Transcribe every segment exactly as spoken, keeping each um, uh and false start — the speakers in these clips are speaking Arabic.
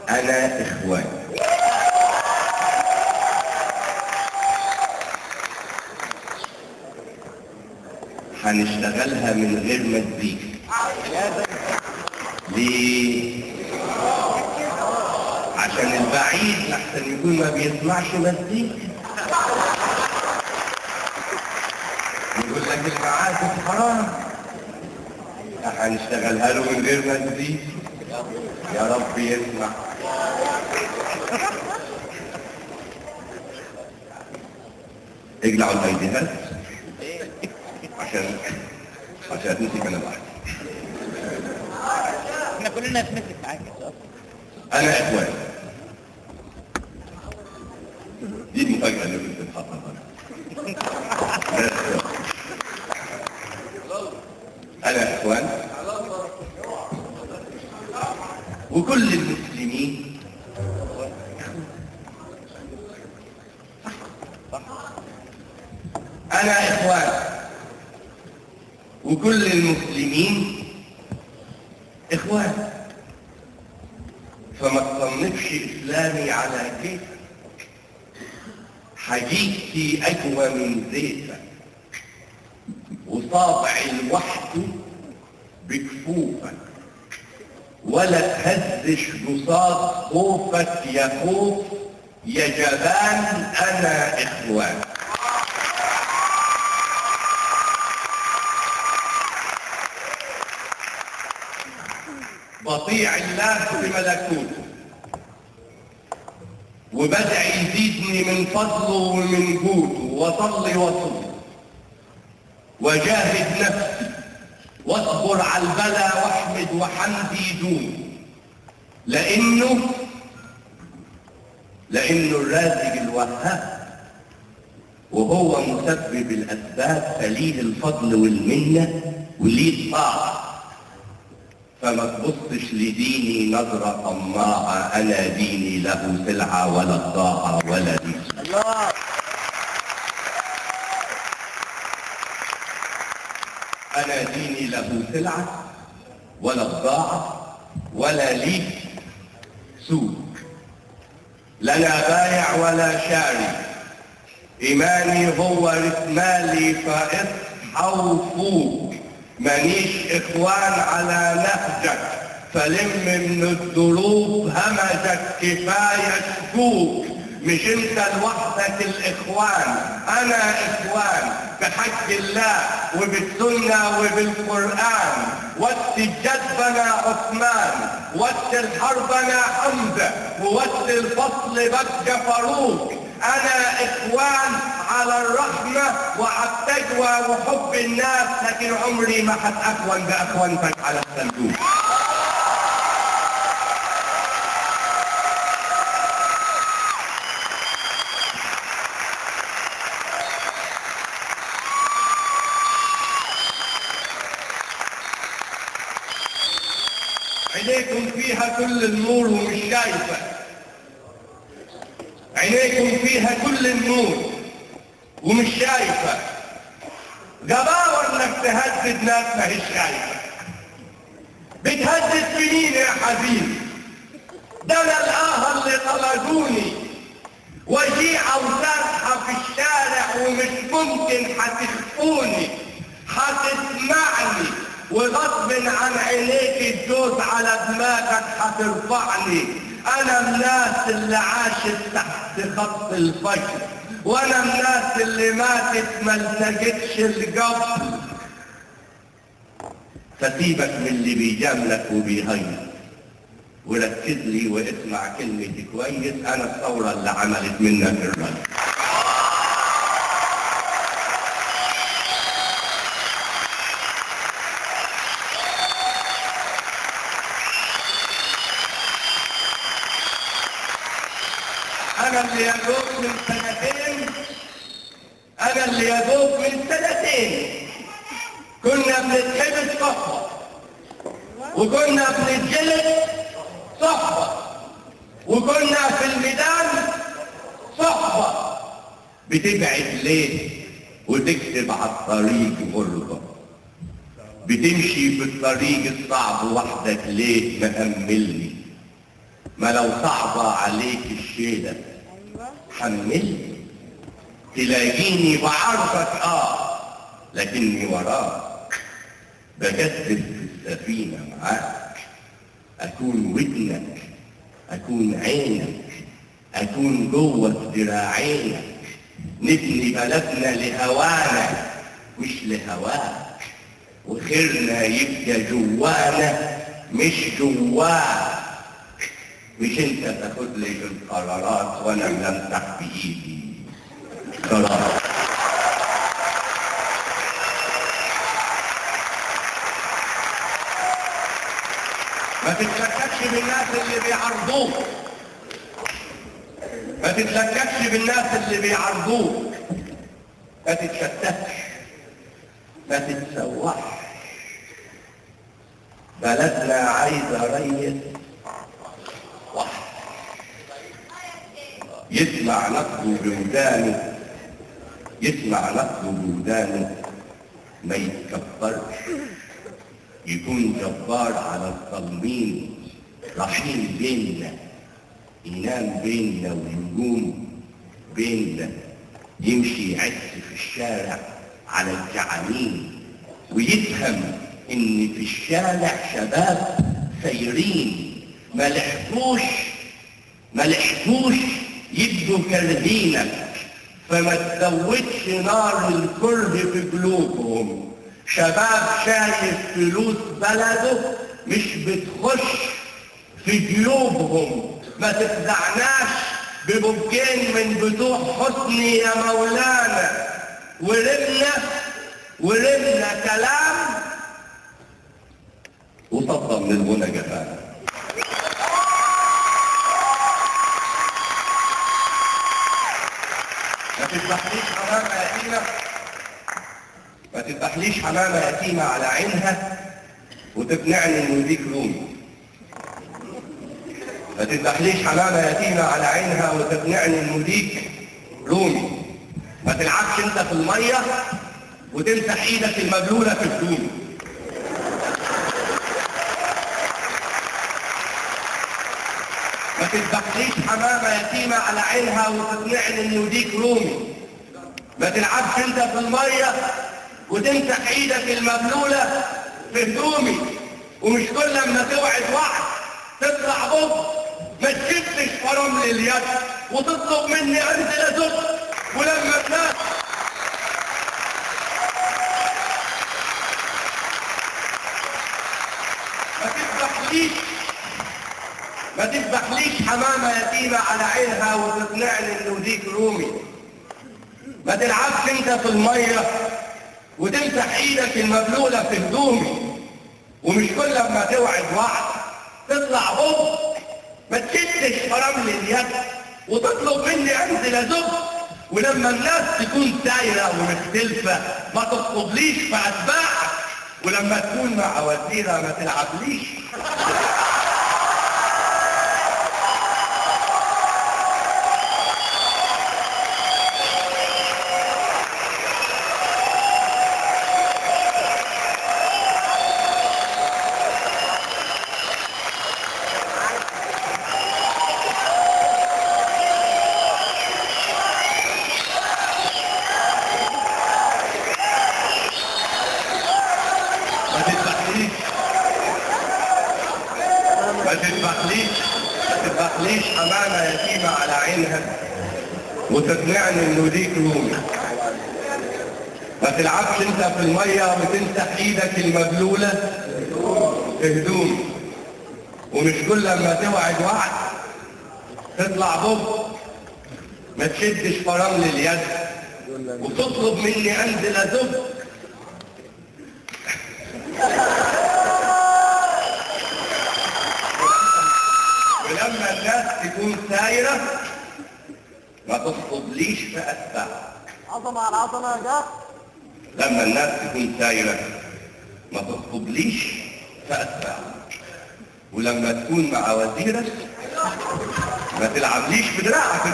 أنا إخوان. هنشتغلها من غير مزيكا. ليه؟ عشان البعيد أحسن يكون ما بيسمعش مزيكا. يقول لك المعازف حرام. هنشتغلها له من غير مزيكا. يا رب يسمع. اجلعوا الايديهات عشان عشان اتمسك انا لوحدي. احنا كلنا نتمسك معاك. انا اخوان. دي المفاجأة اللي كنت بتحطها انا اخوان وكل المسلمين انا اخوان وكل المسلمين اخوان. فما تصنفش اسلامي على كيفك. حديثي اقوى من زيتك وصابعي لوحده بكفوفك ولا تهزش بصاد خوفك يا خوف يا جبان. انا اخوان. بطيع الله بملكوته وبدعي يزيدني من فضله ومن جوده وصلي وصلي وجاهد نفسي واصبر على البلا واحمد وحمدي دون لانه لانه الرازق الوهاب وهو مسبب الاسباب فليه الفضل والمنه وليه الطاعه. فما تبصش لديني نظرة طماعة. أنا ديني له سلعة ولا بضاعة ولا دين. الله. أنا ديني له سلعة ولا بضاعة ولا لي سوق. لنا بايع ولا شاري. إيماني هو رسمالي فاصحى وفوق. مانيش اخوان على نهجك فلم من الدروب همجك كفايه شكوك. مش انت لوحدك الاخوان. انا اخوان بحق الله وبالسنه وبالقران. وقت الجد بنا عثمان وقت الحرب انا حمزه ووقت الفصل بقى فاروق. انا اخوان على الرحمه وعلى التقوى وحب الناس لكن عمري ما هتأخون باخوانتك على الصندوق. عينيكم فيها كل النور ومش شايفه. عينيكم فيها كل النور ومش شايفه. جبار انك تهدد ناس ما هيش شايفه. بتهدد في مين يا حبيبي؟ ده انا الآه اللي طردوني وجيعة وسرحة في الشارع ومش ممكن هتخفوني. هتسمعني وغصب عن عينيك الجوز على دماغك هترفعني. انا من الناس اللي عاشت تحت خط الفجر وانا من الناس اللي ماتت ما التقتش القبر. فسيبك من اللي بيجاملك وبيهيص وركز لي واسمع كلمتي كويس. انا الثوره اللي عملت منك الرجل. انا اللي يدوب من سنتين انا اللي يدوب من سنتين كنا بنتحبس صحبه وكنا بنتجلد صحبه وكنا في الميدان صحبه. بتبعد ليه وتكتب على الطريق غربه؟ بتمشي في الطريق الصعب وحدك ليه مهملني؟ ما لو صعبة عليك الشيلة حملني، تلاقيني بعرفك اه لكني وراك بجدد في السفينة معاك، أكون ودنك، أكون عينك، أكون جوه ذراعينك، نبني بلدنا لهوانا مش لهواك، وخيرنا يبقى جوانا مش جواك. مش انت تاخد لي القرارات وانا ملمسح بايدي قرار. ما تتلككش بالناس اللي بيعرضوك، ما تتلككش بالناس اللي بيعرضوك، ما تتشتتش، ما تتسوحش. بلدنا عايزه ريس واحد يسمع نقده بودانه، يسمع نقده بودانه، ما يتكبرش، يكون جبار على الظالمين، رحيم بيننا، ينام بيننا ويقوم بيننا، يمشي يعس في الشارع على الجعانين، ويفهم ان في الشارع شباب سايرين ما لحقوش ما لحقوش يبدوا كارهينك، فما تزودش نار الكره في قلوبهم. شباب شايف فلوس بلده مش بتخش في جيوبهم، ما تخدعناش ببوكين من بتوع حسني يا مولانا، ورمنا ورمنا كلام وصدى من الغنى جفانا. ما تذبحليش حمامة يتيمة، ما تذبحليش حمامة يتيمة على عينها وتقنعني انه ديك رومي. ما تذبحليش حمامة يتيمة على عينها وتقنعني انه ديك رومي. ما تلعبش انت في المية وتمسح ايدك المبلولة في هدومي. ما تذبحليش حمامة يتيمة على عينها وتقنعني انه ديك رومي. ما تلعبش انت في المية وتمسح ايدك المبلولة في هدومي. ومش كل لما توعد وعد تطلع بط، ما تشدش فرامل اليد وتطلب مني انزل ازق. ولما الناس ما تذبحليش ما تذبحليش حمامة يتيمة على عينها وتقنعني انه ديك رومي. ما تلعبش انت في المية وتمسح ايدك المبلولة في هدومي. ومش كل لما توعد وعد تطلع بط، ما تشدش فرامل اليد وتطلب مني انزل ازق. ولما الناس تكون سايرة ومختلفة ما تطلبليش في اتباعك. ولما تكون مع وزيرة ما تلعبليش. ما تذبحليش ما تذبحليش حمامة يتيمة على عينها وتقنعني انه ديك رومي. ما تلعبش انت في المية وتمسح ايدك المبلولة في هدومي. ومش كل لما توعد وعد تطلع بط، ما تشدش فرامل اليد وتطلب مني انزل ازق. ولما الناس تكون سايرة ما تطلبليش في أتباع. عظمة على عظمة يا جاه. لما الناس تكون سايرة ما تطلبليش في أتباع. ولما تكون مع وزيرك ما تلعبليش بدراعك.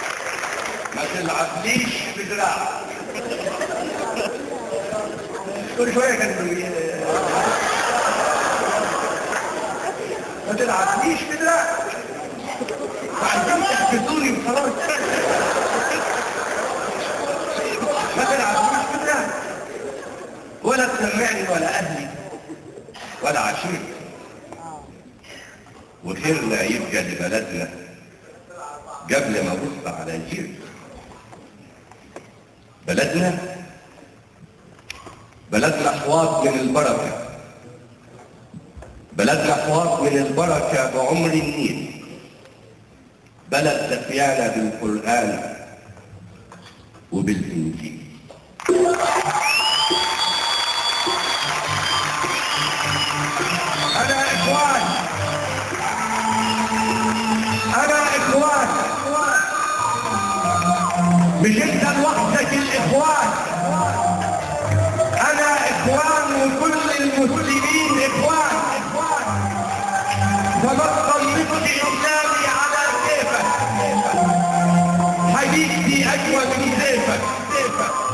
ما تلعبليش بدراعك. كل شويه كانوا ما تلعبنيش كده، وعايزين تحبسوني وخلاص. ما تلعبنيش كده، ولا تسمعني ولا اهلي ولا عشيرتي. وخيرنا يبقى لبلدنا قبل ما ابص على جيرتي. بلدنا بلدنا حواض من البركه، بلدنا حواض من البركه بعمر النيل، بلد دفيانه بالقران وبالانجيل. انا اخوان انا اخوان مش انت لوحدك الاخوان، انا اخوان وكل المسلمين اخوان. فما تطلقش اسلامي على كيفك، حديثي اجود من سيفك.